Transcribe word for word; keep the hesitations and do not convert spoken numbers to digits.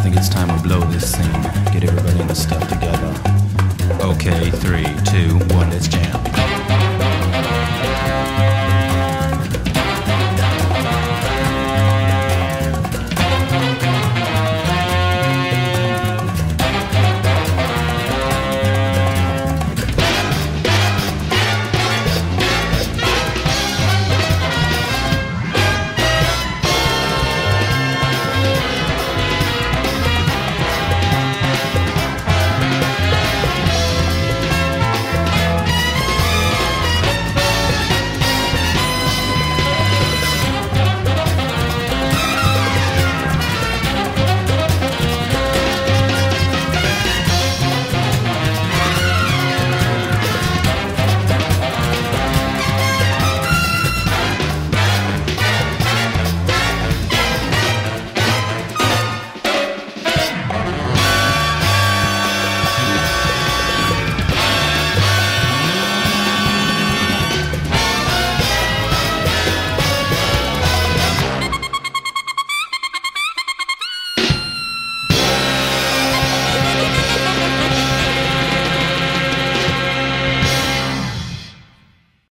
think it's time we blow this scene. Get everybody in the stuff together. Okay, three, two, one.